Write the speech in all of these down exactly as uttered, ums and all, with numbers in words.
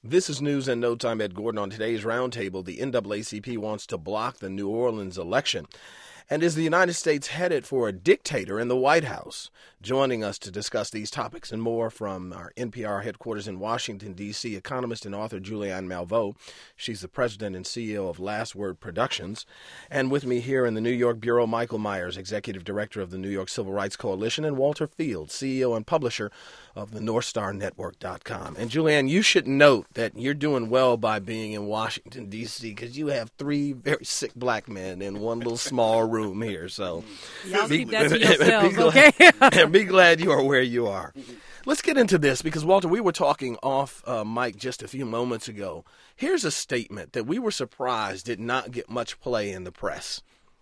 This is News in No Time. Ed Gordon on today's roundtable. The N double A C P wants to block the New Orleans election. And is the United States headed for a dictator in the White House? Joining us to discuss these topics and more from our N P R headquarters in Washington, D C, economist and author Julianne Malveaux. She's the president and C E O of Last Word Productions. And with me here in the New York Bureau, Michael Myers, executive director of the New York Civil Rights Coalition, and Walter Fields, C E O and publisher of the North Star Network dot com. And Julianne, you should note that you're doing well by being in Washington, D C, because you have three very sick black men in one little small room here. So y'all be, keep that to yourselves, be glad, okay? and be glad you are where you are. Let's get into this because, Walter, we were talking off uh, mic just a few moments ago. Here's a statement that we were surprised did not get much play in the press.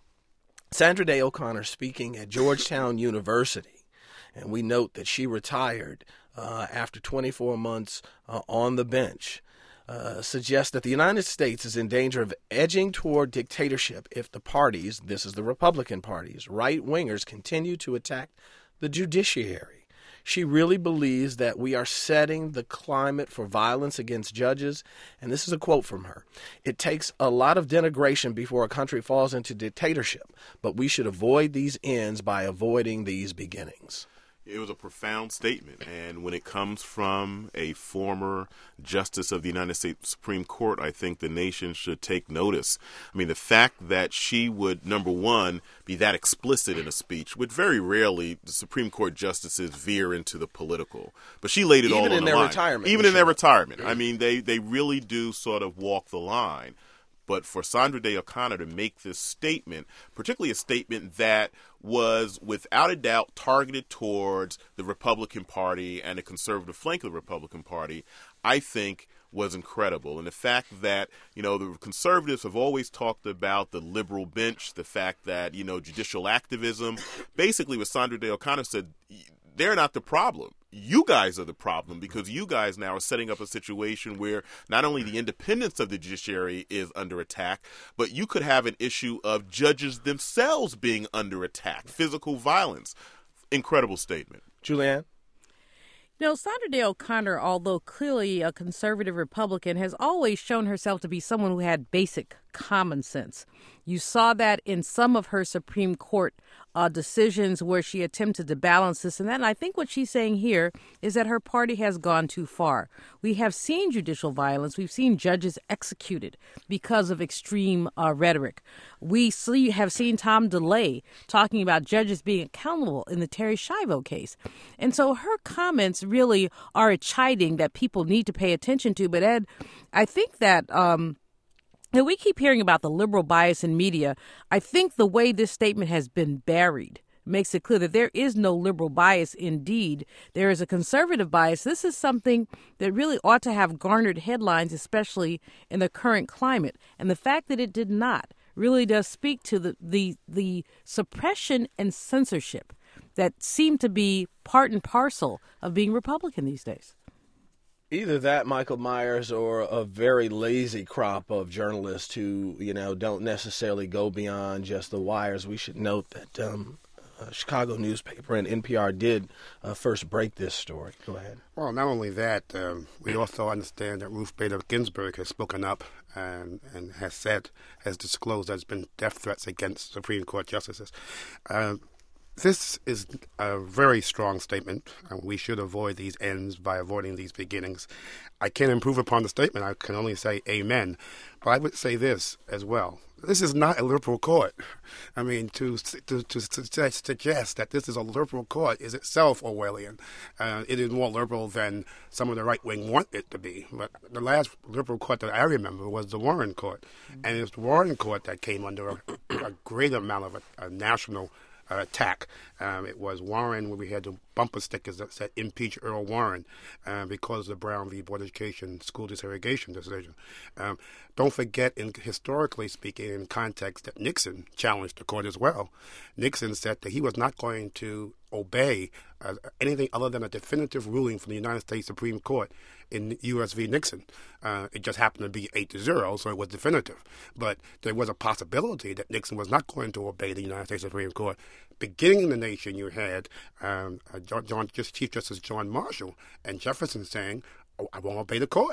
Sandra Day O'Connor speaking at Georgetown University, and we note that she retired uh, after twenty-four months uh, on the bench, uh, suggests that the United States is in danger of edging toward dictatorship if the parties, this is the Republican parties, right-wingers, continue to attack the judiciary. She really believes that we are setting the climate for violence against judges, and this is a quote from her. It takes a lot of denigration before a country falls into dictatorship, but we should avoid these ends by avoiding these beginnings. It was a profound statement, and when it comes from a former justice of the United States Supreme Court, I think the nation should take notice. I mean, the fact that she would, number one, be that explicit in a speech, which very rarely the Supreme Court justices veer into the political. But she laid it Even all on in the their line. retirement. Even in their retirement. I mean, they, they really do sort of walk the line. But for Sandra Day O'Connor to make this statement, particularly a statement that was without a doubt targeted towards the Republican Party and the conservative flank of the Republican Party, I think was incredible. And the fact that, you know, the conservatives have always talked about the liberal bench, the fact that, you know, judicial activism, basically what Sandra Day O'Connor said, they're not the problem. You guys are the problem because you guys now are setting up a situation where not only the independence of the judiciary is under attack, but you could have an issue of judges themselves being under attack, physical violence. Incredible statement. Julianne? You know, Sandra Day O'Connor, although clearly a conservative Republican, has always shown herself to be someone who had basic common sense. You saw that in some of her Supreme Court uh, decisions where she attempted to balance this and that. And I think what she's saying here is that her party has gone too far. We have seen judicial violence. We've seen judges executed because of extreme uh, rhetoric. We see, have seen Tom DeLay talking about judges being accountable in the Terri Schiavo case. And so her comments really are a chiding that people need to pay attention to. But, Ed, I think that um, And we keep hearing about the liberal bias in media. I think the way this statement has been buried makes it clear that there is no liberal bias. Indeed, there is a conservative bias. This is something that really ought to have garnered headlines, especially in the current climate. And the fact that it did not really does speak to the, the, the suppression and censorship that seem to be part and parcel of being Republican these days. Either that, Michael Myers, or a very lazy crop of journalists who, you know, don't necessarily go beyond just the wires. We should note that um, a Chicago newspaper and N P R did uh, first break this story. Go ahead. Well, not only that, um, we also understand that Ruth Bader Ginsburg has spoken up and, and has said, has disclosed there's been death threats against Supreme Court justices. Uh, This is a very strong statement, and we should avoid these ends by avoiding these beginnings. I can't improve upon the statement. I can only say amen. But I would say this as well. This is not a liberal court. I mean, to to, to suggest that this is a liberal court is itself Orwellian. Uh, it is more liberal than some of the right wing want it to be. But the last liberal court that I remember was the Warren Court. Mm-hmm. And it's the Warren Court that came under a, a great amount of a, a national Uh, attack. Um, it was Warren where we had the bumper stickers that said impeach Earl Warren uh, because of the Brown v. Board of Education school desegregation decision. Um, don't forget, in historically speaking, in context, that Nixon challenged the court as well. Nixon said that he was not going to obey uh, anything other than a definitive ruling from the United States Supreme Court in U S v. Nixon. Uh, it just happened to be eight to zero, so it was definitive. But there was a possibility that Nixon was not going to obey the United States Supreme Court. Beginning in the nation, you had um, uh, John, John, just Chief Justice John Marshall and Jefferson saying, oh, I won't obey the court.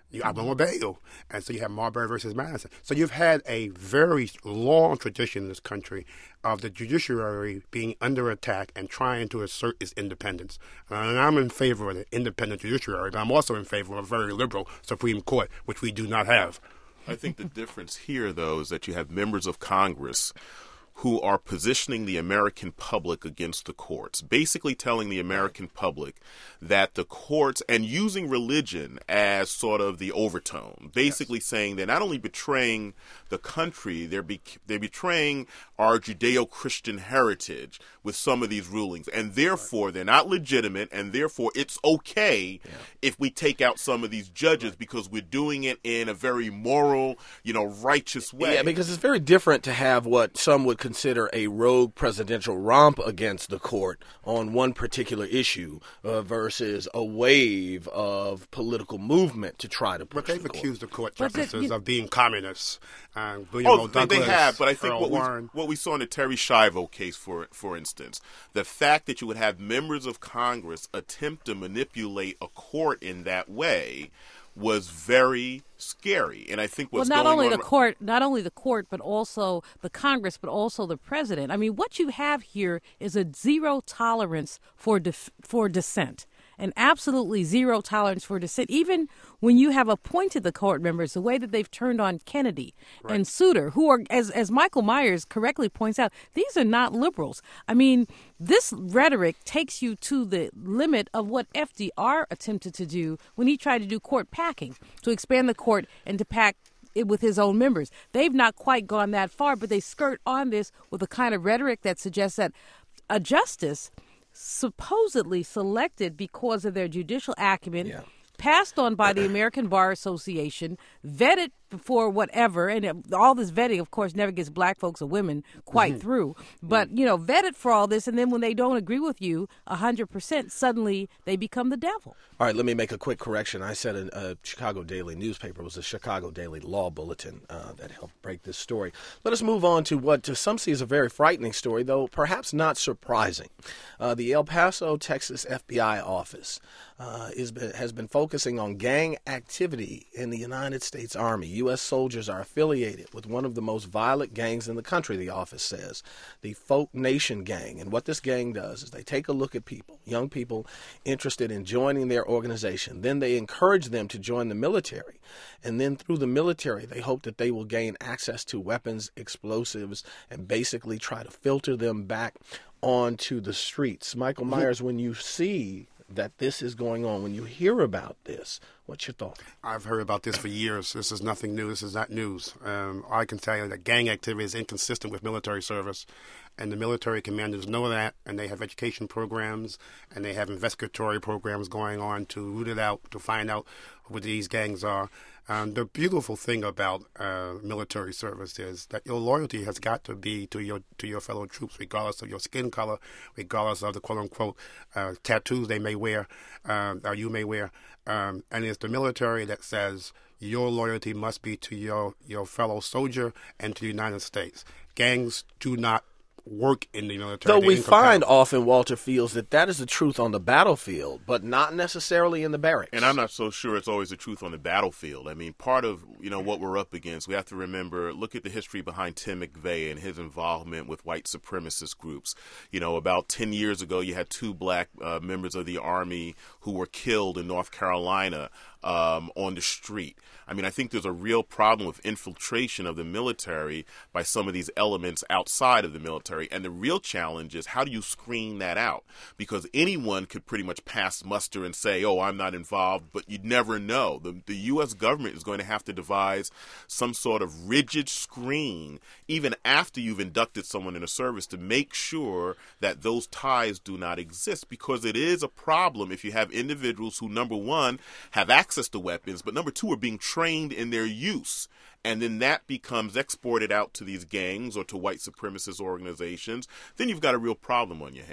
You, I'm going to obey you. And so you have Marbury versus Madison. So you've had a very long tradition in this country of the judiciary being under attack and trying to assert its independence. And I'm in favor of the independent judiciary, but I'm also in favor of a very liberal Supreme Court, which we do not have. I think the difference here, though, is that you have members of Congress who are positioning the American public against the courts, basically telling the American public that the courts, and using religion as sort of the overtone, basically yes. saying they're not only betraying the country, they're, be- they're betraying our Judeo-Christian heritage with some of these rulings, and therefore right. they're not legitimate, and therefore it's okay yeah. if we take out some of these judges right. because we're doing it in a very moral, you know, righteous way. Yeah, because it's very different to have what some would consider a rogue presidential romp against the court on one particular issue uh, versus a wave of political movement to try to push But they've the court. accused the court But justices the, you, of being communists. Um, William oh, O. Douglas, they have, but I think Earl what we, Warren. what we saw in the Terry Schiavo case, for for instance, the fact that you would have members of Congress attempt to manipulate a court in that way was very scary. And I think what's well, not going only on, the court, not only the court, but also the Congress, but also the president. I mean, what you have here is a zero tolerance for dif- for dissent. And absolutely zero tolerance for dissent. Even when you have appointed the court members, the way that they've turned on Kennedy right. and Souter, who are, as as Michael Myers correctly points out, these are not liberals. I mean, this rhetoric takes you to the limit of what F D R attempted to do when he tried to do court packing, to expand the court and to pack it with his own members. They've not quite gone that far, but they skirt on this with a kind of rhetoric that suggests that a justice supposedly selected because of their judicial acumen, yeah. passed on by the American Bar Association, vetted for whatever, and all this vetting, of course, never gets black folks or women quite mm-hmm. through. But, you know, vetted for all this, and then when they don't agree with you one hundred percent, suddenly they become the devil. All right, let me make a quick correction. I said a, a Chicago Daily newspaper. It was the Chicago Daily Law Bulletin uh, that helped break this story. Let us move on to what to some see is a very frightening story, though perhaps not surprising. Uh, the El Paso, Texas F B I office uh, is, has been focusing on gang activity in the United States Army. U S soldiers are affiliated with one of the most violent gangs in the country, the office says, the Folk Nation Gang. And what this gang does is they take a look at people, young people interested in joining their organization. Then they encourage them to join the military. And then through the military, they hope that they will gain access to weapons, explosives, and basically try to filter them back onto the streets. Michael Myers, when you see that this is going on, when you hear about this, what's your thought? I've heard about this for years. This is nothing new. This is not news. Um, I can tell you that gang activity is inconsistent with military service, and the military commanders know that, and they have education programs, and they have investigatory programs going on to root it out, to find out what these gangs are. Um, the beautiful thing about uh, military service is that your loyalty has got to be to your to your fellow troops, regardless of your skin color, regardless of the quote-unquote uh, tattoos they may wear, um, or you may wear. Um, and it's the military that says your loyalty must be to your, your fellow soldier and to the United States. Gangs do not work in the military. Though They're we find incompatible. often, Walter Fields, that that is the truth on the battlefield, but not necessarily in the barracks. And I'm not so sure it's always the truth on the battlefield. I mean, part of, you know, what we're up against, we have to remember, look at the history behind Tim McVeigh and his involvement with white supremacist groups. You know, about ten years ago, you had two black uh, members of the Army who were killed in North Carolina um, on the street. I mean, I think there's a real problem with infiltration of the military by some of these elements outside of the military. And the real challenge is, how do you screen that out? Because anyone could pretty much pass muster and say, oh, I'm not involved, but you'd never know. The, the U S government is going to have to devise some sort of rigid screen, even after you've inducted someone in a service, to make sure that those ties do not exist. Because it is a problem if you have individuals who, number one, have access to weapons, but number two, are being trained trained in their use, and then that becomes exported out to these gangs or to white supremacist organizations. Then you've got a real problem on your hand.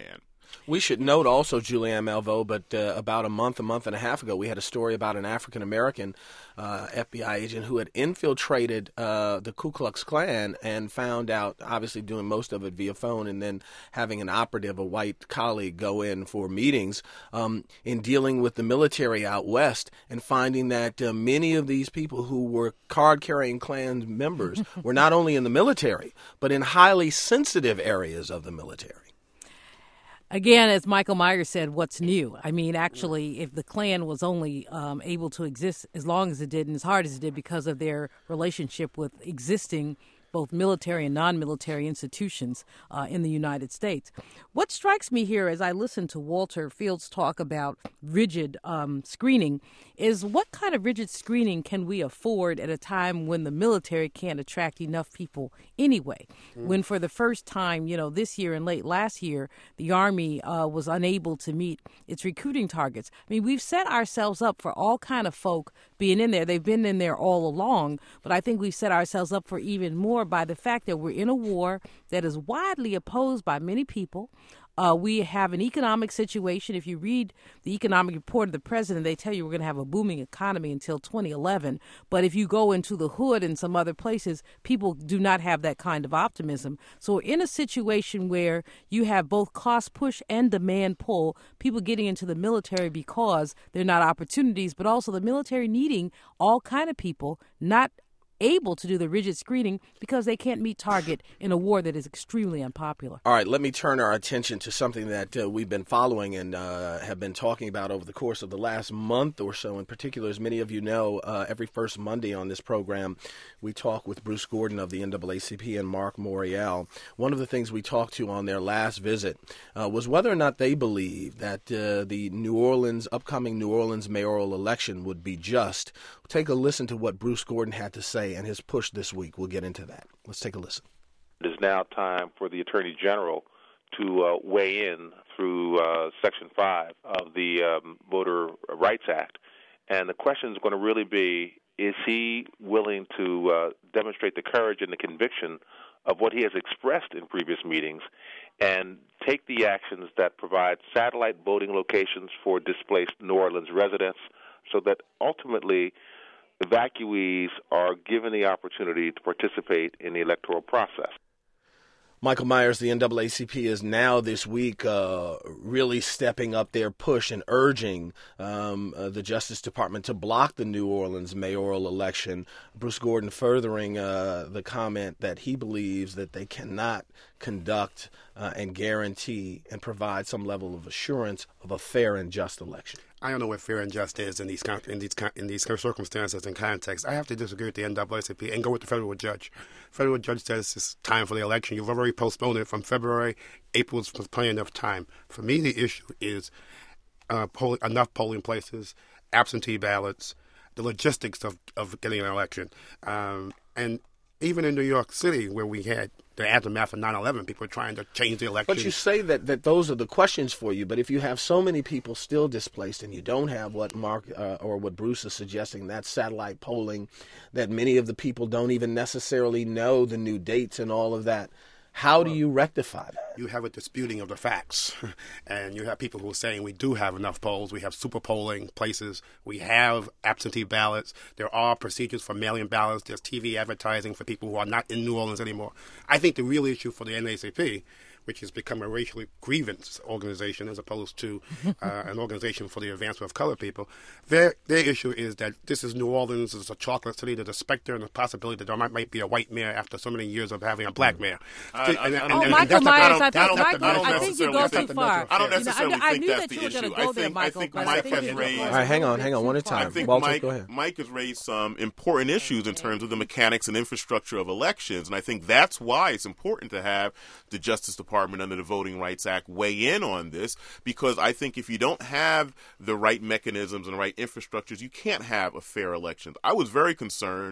We should note also, Julianne Malveaux, but uh, about a month, a month and a half ago, we had a story about an African-American uh, F B I agent who had infiltrated uh, the Ku Klux Klan and found out, obviously doing most of it via phone, and then having an operative, a white colleague, go in for meetings um, in dealing with the military out west and finding that uh, many of these people who were card-carrying Klan members were not only in the military, but in highly sensitive areas of the military. Again, as Michael Myers said, what's new? I mean, actually, if the Klan was only um, able to exist as long as it did and as hard as it did because of their relationship with existing both military and non-military institutions uh, in the United States. What strikes me here as I listen to Walter Fields talk about rigid um, screening is what kind of rigid screening can we afford at a time when the military can't attract enough people anyway? Mm. When for the first time, you know, this year and late last year, the Army uh, was unable to meet its recruiting targets. I mean, we've set ourselves up for all kind of folk being in there. They've been in there all along, but I think we've set ourselves up for even more by the fact that we're in a war that is widely opposed by many people. Uh, we have an economic situation. If you read the economic report of the president, they tell you we're going to have a booming economy until twenty eleven. But if you go into the hood and some other places, people do not have that kind of optimism. So we're in a situation where you have both cost push and demand pull, people getting into the military because they're not opportunities, but also the military needing all kind of people, not able to do the rigid screening because they can't meet target in a war that is extremely unpopular. All right, let me turn our attention to something that uh, we've been following and uh, have been talking about over the course of the last month or so. In particular, as many of you know, uh, every first Monday on this program, we talk with Bruce Gordon of the N double A C P and Mark Morial. One of the things we talked to on their last visit uh, was whether or not they believe that uh, the New Orleans, upcoming New Orleans mayoral election would be just. Take a listen to what Bruce Gordon had to say and his push this week. We'll get into that. Let's take a listen. It is now time for the Attorney General to uh, weigh in through uh, Section five of the um, Voter Rights Act. And the question is going to really be, is he willing to uh, demonstrate the courage and the conviction of what he has expressed in previous meetings and take the actions that provide satellite voting locations for displaced New Orleans residents so that ultimately evacuees are given the opportunity to participate in the electoral process. Michael Myers, the N double A C P, is now this week uh, really stepping up their push and urging um, uh, the Justice Department to block the New Orleans mayoral election. Bruce Gordon furthering uh, the comment that he believes that they cannot conduct uh, and guarantee and provide some level of assurance of a fair and just election. I don't know what fair and just is in these in these in these circumstances and contexts. I have to disagree with the N double A C P and go with the federal judge. Federal judge says it's time for the election. You've already postponed it from February. April's plenty enough time. For me, the issue is uh, poll, enough polling places, absentee ballots, the logistics of, of getting an election, um, and even in New York City, where we had the aftermath of nine eleven, people were trying to change the election. But you say that, that those are the questions for you, but if you have so many people still displaced and you don't have what Mark uh, or what Bruce is suggesting, that satellite polling, that many of the people don't even necessarily know the new dates and all of that, how do you rectify that? You have a disputing of the facts, and you have people who are saying we do have enough polls, we have super polling places, we have absentee ballots, there are procedures for mail-in ballots, there's T V advertising for people who are not in New Orleans anymore. I think the real issue for the N double A C P, which has become a racially grievance organization as opposed to uh, an organization for the advancement of colored people. Their their issue is that this is New Orleans, it's a chocolate city, there's a specter and a possibility that there might, might be a white mayor after so many years of having a black mayor. I, I, I don't, oh, and, Michael and Myers, I, I think, don't, Michael, I don't I think you go too far. I don't necessarily you know, I, think I knew that's that the you were issue. going to go I there, think, Michael, I think but Mike I think has raised... All right, hang on, hang on, one at a time. I think Walter, Mike, go ahead. Mike has raised some important issues in terms of the mechanics and infrastructure of elections, and I think that's why it's important to have the Justice Department under the Voting Rights Act weigh in on this, because I think if you don't have the right mechanisms and the right infrastructures, you can't have a fair election. I was very concerned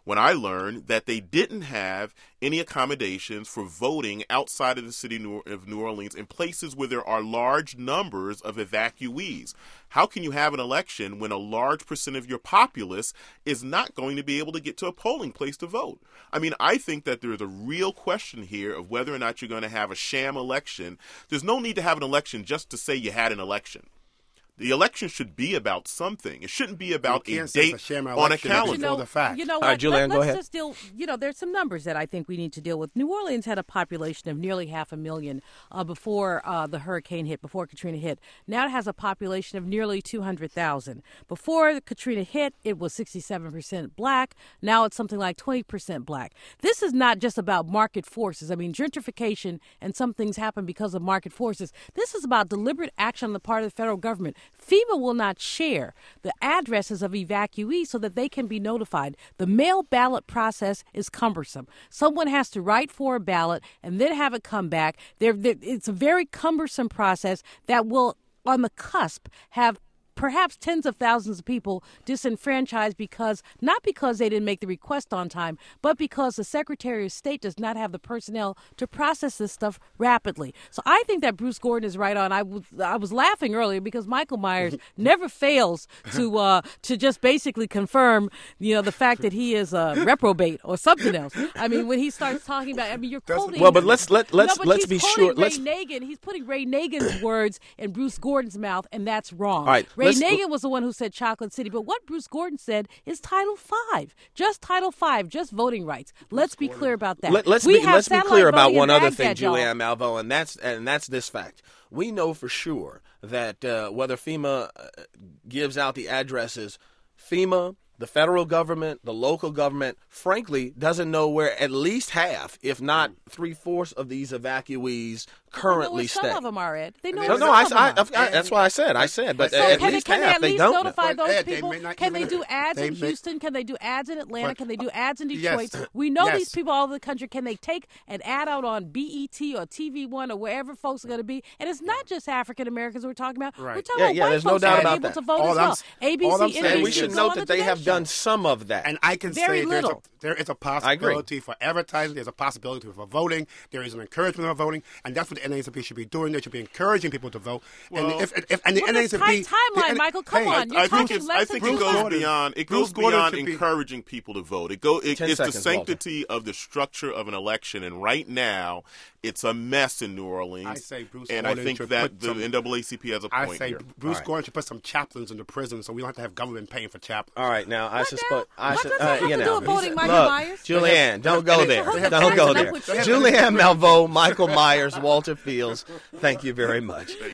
when I learned that they didn't have any accommodations for voting outside of the city of New Orleans in places where there are large numbers of evacuees. How can you have an election when a large percent of your populace is not going to be able to get to a polling place to vote? I mean, I think that there is a real question here of whether or not you're going to have a sham election. There's no need to have an election just to say you had an election. The election should be about something. It shouldn't be about a date a on a calendar. You know, the fact. you know what? All right, Julianne, Let, go let's ahead. just deal. You know, there's some numbers that I think we need to deal with. New Orleans had a population of nearly half a million uh, before uh, the hurricane hit, before Katrina hit. Now it has a population of nearly two hundred thousand. Before Katrina hit, it was sixty-seven percent black. Now it's something like twenty percent black. This is not just about market forces. I mean, gentrification and some things happen because of market forces. This is about deliberate action on the part of the federal government. FEMA will not share the addresses of evacuees so that they can be notified. The mail ballot process is cumbersome. Someone has to write for a ballot and then have it come back. There, it's a very cumbersome process that will, on the cusp, have perhaps tens of thousands of people disenfranchised because, not because they didn't make the request on time, but because the Secretary of State does not have the personnel to process this stuff rapidly. So I think that Bruce Gordon is right on. I was, I was laughing earlier because Michael Myers never fails to uh, to just basically confirm, you know, the fact that he is a reprobate or something else. I mean, when he starts talking about, I mean, you're quoting. Well, but let's let let's no, but let's he's be quoting sure. Ray Let's Nagin. He's putting Ray Nagin's words in Bruce Gordon's mouth, and that's wrong. All right, Ray let's- Nagin was the one who said Chocolate City, but what Bruce Gordon said is Title Five, just Title Five, just voting rights. Let's be clear about that. Let, let's we be have let's be satellite clear about voting in one other Baghdad, thing, y'all. Julianne Malveaux, and that's and that's this fact. We know for sure that uh, whether FEMA uh, gives out the addresses, FEMA, the federal government, the local government, frankly, doesn't know where at least half, if not three-fourths of these evacuees currently They know where stay. some of them are, Ed. They know No, where no, some I, of them I, are. I, that's why I said. I said, but So at can, least they, can half, they at they least don't know. notify those Ed, they people? may not Can they even- do ads they in may- Houston? Can they do ads in Atlanta? But- Can they do ads in Yes. Detroit? We know Yes. these people all over the country. Can they take an ad out on B E T or T V One or wherever folks are going to be? And it's not just African Americans we're talking about. Right. We're talking Yeah, about yeah, white there's no folks doubt that are about able that. to vote All as I'm well. s- A B all C, I'm saying N B C, And we is- should so note on that the they have Today done Show. some of that. And I can Very say there's a, little. there is a I agree. possibility for advertising. There's a possibility for voting. There is an encouragement of voting, and that's what the N double A C P should be doing. They should be encouraging people to vote. Well- and if, if and the Well, there's N double A C P tight timeline, the N- Michael. Come hey, on. You're I think talking it's, less I than think two it goes months. beyond. It Bruce goes Gordon beyond should be- encouraging people to vote. It go. It, Ten it's the seconds, Walter. sanctity of the structure of an election, and right now it's a mess in New Orleans. I say Bruce and I Gordon think should that put the some- N double A C P has a I point say here. Bruce All right. Gordon should put some chaplains in the prison, so we don't have to have government paying for chaplains. All right, now I What suspect. now? I What su- does that uh, have you to know, do with voting, Michael look, Myers? Julianne, don't go They there. have- they have- Don't go they there. have- Julianne Malveaux, Michael Myers, Walter Fields. Thank you very much.